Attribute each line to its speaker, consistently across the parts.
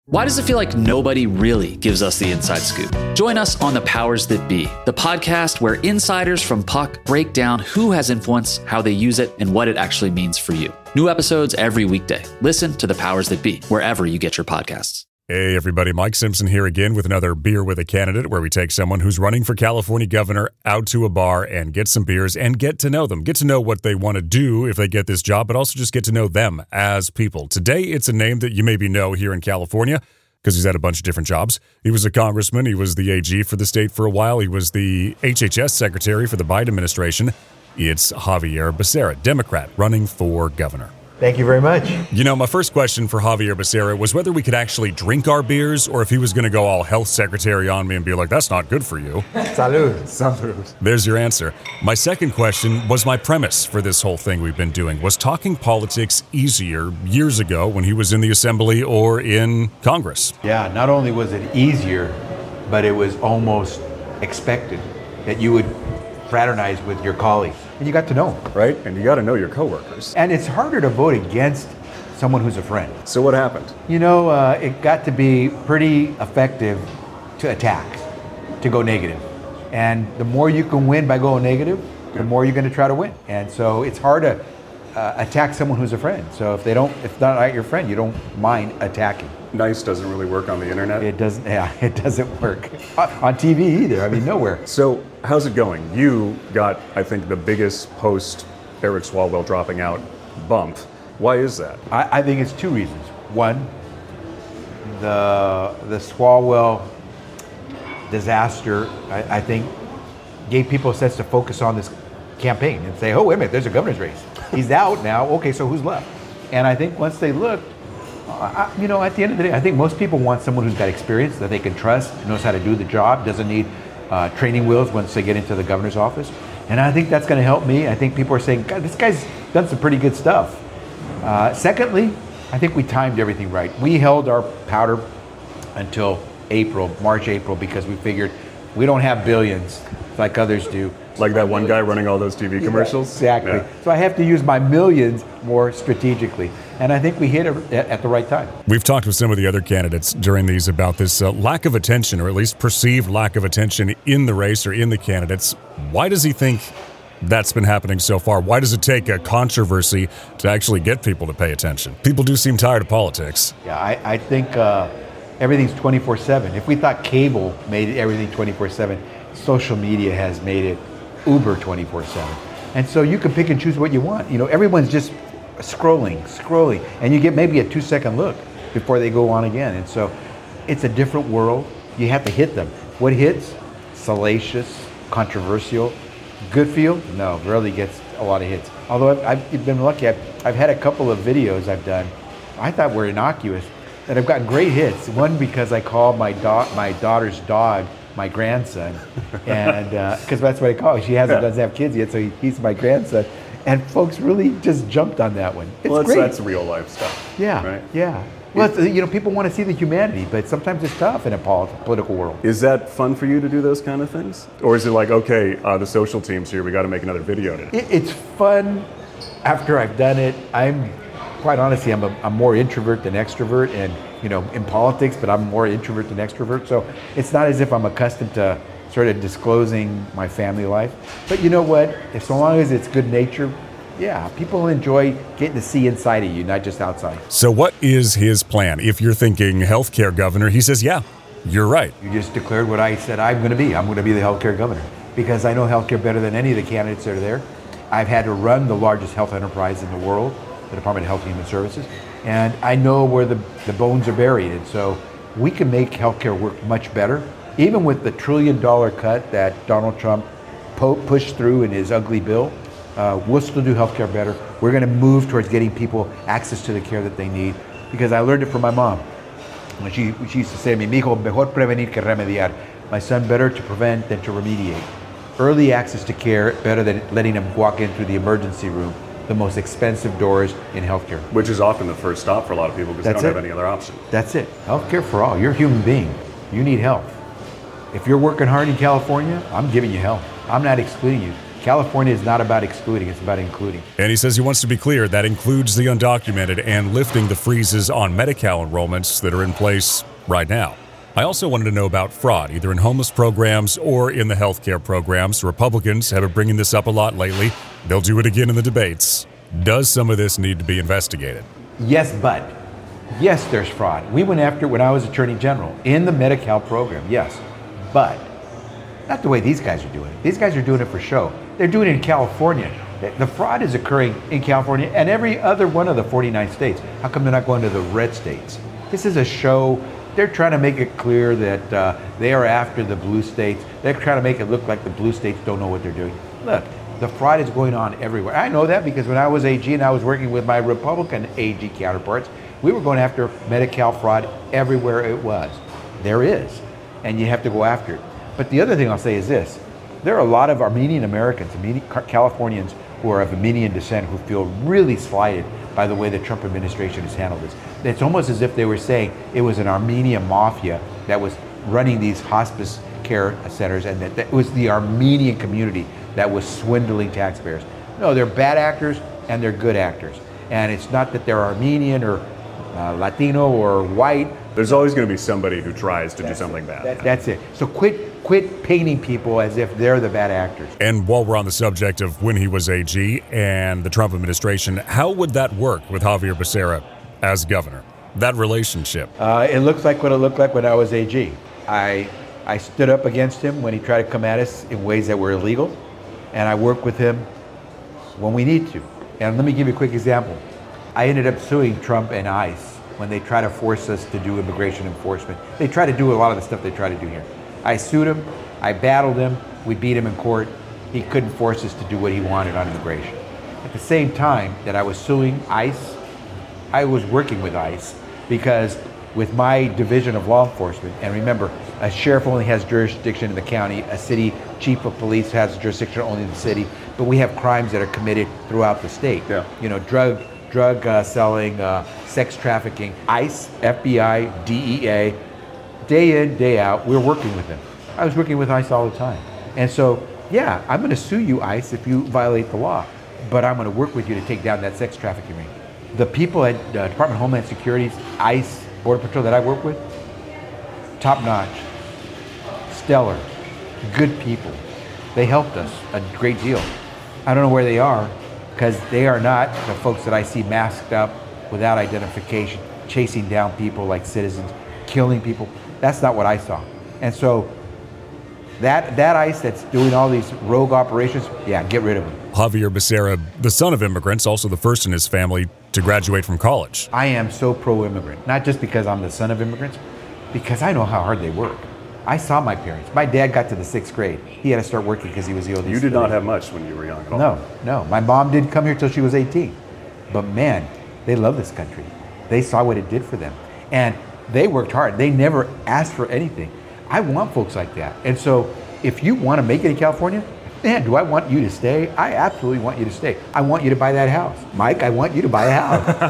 Speaker 1: Why does it feel like nobody really gives us the inside scoop? Join us on The Powers That Be, the podcast where insiders from Puck break down who has influence, how they use it, and what it actually means for you. New episodes every weekday. Listen to The Powers That Be wherever you get your podcasts.
Speaker 2: Hey everybody, Mike Simpson here again with another Beer with a Candidate, where we take someone who's running for California governor out to a bar and get some beers and get to know them. Get to know what they want to do if they get this job, but also just get to know them as people. Today, it's a name that you maybe know here in California because he's had a bunch of different jobs. He was a congressman. He was the AG for the state for a while. He was the HHS secretary for the Biden administration. It's Xavier Becerra, Democrat, running for governor.
Speaker 3: Thank you very much.
Speaker 2: You know, my first question for Xavier Becerra was whether we could actually drink our beers or if he was going to go all health secretary on me and be like, that's not good for you.
Speaker 3: Salud. Salud.
Speaker 2: There's your answer. My second question was my premise for this whole thing we've been doing. Was talking politics easier years ago when he was in the assembly or in Congress?
Speaker 3: Yeah, not only was it easier, but it was almost expected that you would fraternize with your colleagues. And you got to know them.
Speaker 2: Right, and you got to know your coworkers.
Speaker 3: And it's harder to vote against someone who's a friend.
Speaker 2: So what happened?
Speaker 3: You know, it got to be pretty effective to attack, to go negative. And the more you can win by going negative, the more you're going to try to win. And so it's hard to attack someone who's a friend. So if they're not your friend, you don't mind attacking.
Speaker 2: Nice doesn't really work on the internet.
Speaker 3: It doesn't. Yeah, it doesn't work on TV either. I mean, nowhere.
Speaker 2: So how's it going? You got, I think, the biggest post Eric Swalwell dropping out bump. Why is that?
Speaker 3: I think it's two reasons. One, the Swalwell disaster, I think, gave people a sense to focus on this campaign and say, oh, wait a minute, there's a governor's race. He's out now. Okay, so who's left? And I think once they looked, at the end of the day, I think most people want someone who's got experience, that they can trust, knows how to do the job, doesn't need training wheels once they get into the governor's office. And I think that's going to help me. I think people are saying, God, this guy's done some pretty good stuff. Secondly, I think we timed everything right. We held our powder until March, April, because we figured we don't have billions like others do.
Speaker 2: Like that one guy running all those TV commercials?
Speaker 3: Yeah, exactly. Yeah. So I have to use my millions more strategically. And I think we hit it at the right time.
Speaker 2: We've talked with some of the other candidates during these about this lack of attention, or at least perceived lack of attention in the race or in the candidates. Why does he think that's been happening so far? Why does it take a controversy to actually get people to pay attention? People do seem tired of politics.
Speaker 3: Yeah, I think everything's 24/7. If we thought cable made everything 24/7, social media has made it uber 24/7. And so you can pick and choose what you want. You know, everyone's just scrolling, and you get maybe a 2-second look before they go on again. And so it's a different world. You have to hit them. What hits? Salacious, controversial. Good feel? No, rarely gets a lot of hits. Although I've been lucky. I've had a couple of videos I've done I thought were innocuous, and I've gotten great hits. One because I called my daughter's dog my grandson, and because that's what I call him. She doesn't have kids yet, so he's my grandson. And folks really just jumped on that one. It's great.
Speaker 2: That's real life stuff.
Speaker 3: Yeah, right? Yeah. Well, people want to see the humanity, but sometimes it's tough in a political world.
Speaker 2: Is that fun for you to do those kind of things? Or is it like, okay, the social team's here, we got to make another video today?
Speaker 3: It's fun after I've done it. Quite honestly, I'm more introvert than extrovert, and in politics, but I'm more introvert than extrovert. So it's not as if I'm accustomed to sort of disclosing my family life. But you know what? If so long as it's good nature, yeah, people enjoy getting to see inside of you, not just outside.
Speaker 2: So what is his plan? If you're thinking healthcare governor, he says, yeah, you're right.
Speaker 3: You just declared what I said I'm going to be. I'm going to be the healthcare governor because I know healthcare better than any of the candidates that are there. I've had to run the largest health enterprise in the world, the Department of Health and Human Services, and I know where the bones are buried. And so we can make healthcare work much better, even with the $1 trillion cut that Donald Trump pushed through in his ugly bill. We'll still do healthcare better. We're going to move towards getting people access to the care that they need, because I learned it from my mom. When she used to say to me, "Mi hijo, mejor prevenir que remediar." My son, better to prevent than to remediate. Early access to care better than letting them walk in through the emergency room, the most expensive doors in healthcare.
Speaker 2: Which is often the first stop for a lot of people because they don't have any other option.
Speaker 3: That's it. Healthcare for all. You're a human being. You need help. If you're working hard in California, I'm giving you help. I'm not excluding you. California is not about excluding, it's about including.
Speaker 2: And he says he wants to be clear that includes the undocumented and lifting the freezes on Medi-Cal enrollments that are in place right now. I also wanted to know about fraud, either in homeless programs or in the healthcare programs. Republicans have been bringing this up a lot lately. They'll do it again in the debates. Does some of this need to be investigated?
Speaker 3: Yes, but. Yes, there's fraud. We went after it when I was Attorney General in the Medi-Cal program, yes. But not the way these guys are doing it. These guys are doing it for show. They're doing it in California. The fraud is occurring in California and every other one of the 49 states. How come they're not going to the red states? This is a show. They're trying to make it clear that they are after the blue states. They're trying to make it look like the blue states don't know what they're doing. Look, the fraud is going on everywhere. I know that because when I was AG and I was working with my Republican AG counterparts, we were going after Medi-Cal fraud everywhere it was. There is, and you have to go after it. But the other thing I'll say is this. There are a lot of Armenian Americans, Californians who are of Armenian descent who feel really slighted by the way the Trump administration has handled this. It's almost as if they were saying it was an Armenian mafia that was running these hospice care centers and that it was the Armenian community that was swindling taxpayers. No, they're bad actors and they're good actors. And it's not that they're Armenian or Latino or white.
Speaker 4: There's always going to be somebody who tries to do something bad.
Speaker 3: That's it. So quit painting people as if they're the bad actors.
Speaker 2: And while we're on the subject of when he was AG and the Trump administration, how would that work with Xavier Becerra as governor? That relationship?
Speaker 3: It looks like what it looked like when I was AG. I stood up against him when he tried to come at us in ways that were illegal, and I worked with him when we need to. And let me give you a quick example. I ended up suing Trump and ICE when they try to force us to do immigration enforcement. They try to do a lot of the stuff they try to do here. I sued him, I battled him, we beat him in court. He couldn't force us to do what he wanted on immigration. At the same time that I was suing ICE, I was working with ICE because with my division of law enforcement, and remember, a sheriff only has jurisdiction in the county, a city chief of police has jurisdiction only in the city, but we have crimes that are committed throughout the state.
Speaker 4: Yeah.
Speaker 3: You know, drug selling, sex trafficking, ICE, FBI, DEA, day in, day out, we're working with them. I was working with ICE all the time. And so, yeah, I'm going to sue you, ICE, if you violate the law, but I'm going to work with you to take down that sex trafficking ring. The people at Department of Homeland Security's ICE, Border Patrol that I work with, top notch, stellar, good people. They helped us a great deal. I don't know where they are, because they are not the folks that I see masked up without identification, chasing down people like citizens, killing people. That's not what I saw. And so that ICE that's doing all these rogue operations, yeah, get rid of them.
Speaker 2: Xavier Becerra, the son of immigrants, also the first in his family to graduate from college.
Speaker 3: I am so pro-immigrant, not just because I'm the son of immigrants, because I know how hard they work. I saw my parents. My dad got to the 6th grade. He had to start working because he was the oldest.
Speaker 4: You did not have much when you were young at all.
Speaker 3: No. My mom didn't come here till she was 18. But man, they love this country. They saw what it did for them. And they worked hard. They never asked for anything. I want folks like that. And so if you want to make it in California, man, do I want you to stay? I absolutely want you to stay. I want you to buy that house. Mike, I want you to buy a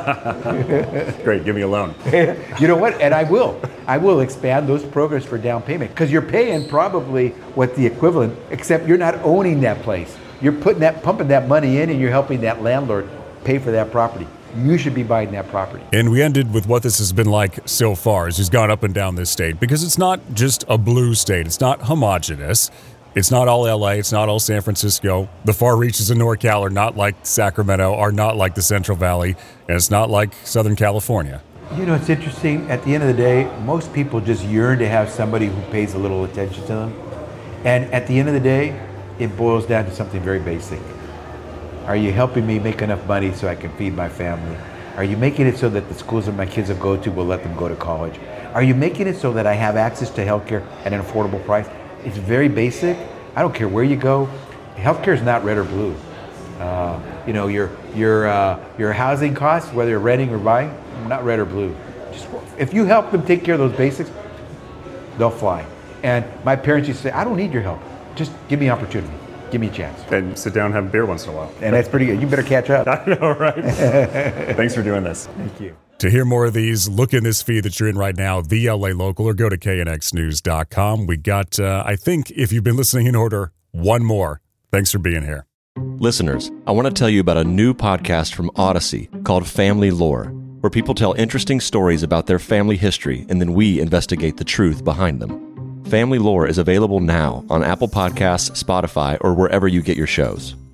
Speaker 3: house.
Speaker 4: Great, give me a loan.
Speaker 3: You know what? And I will. I will expand those programs for down payment because you're paying probably what the equivalent, except you're not owning that place. You're pumping that money in and you're helping that landlord pay for that property. You should be buying that property.
Speaker 2: And we ended with what this has been like so far as he's gone up and down this state, because it's not just a blue state. It's not homogenous. It's not all LA. It's not all San Francisco. The far reaches of NorCal are not like Sacramento, are not like the Central Valley, and it's not like Southern California.
Speaker 3: You know, it's interesting. At the end of the day, most people just yearn to have somebody who pays a little attention to them. And at the end of the day, it boils down to something very basic. Are you helping me make enough money so I can feed my family? Are you making it so that the schools that my kids will go to will let them go to college? Are you making it so that I have access to healthcare at an affordable price? It's very basic. I don't care where you go. Healthcare is not red or blue. You know, your housing costs, whether you're renting or buying, not red or blue. Just if you help them take care of those basics, they'll fly. And my parents used to say, I don't need your help. Just give me opportunity. Give me a chance.
Speaker 4: And sit down and have a beer once in a while.
Speaker 3: And that's pretty good. You better catch up.
Speaker 4: I know, right? Thanks for doing this.
Speaker 3: Thank you.
Speaker 2: To hear more of these, look in this feed that you're in right now, The LA Local, or go to knxnews.com. We got, I think, if you've been listening in order, one more. Thanks for being here.
Speaker 5: Listeners, I want to tell you about a new podcast from Odyssey called Family Lore, where people tell interesting stories about their family history and then we investigate the truth behind them. Family Lore is available now on Apple Podcasts, Spotify, or wherever you get your shows.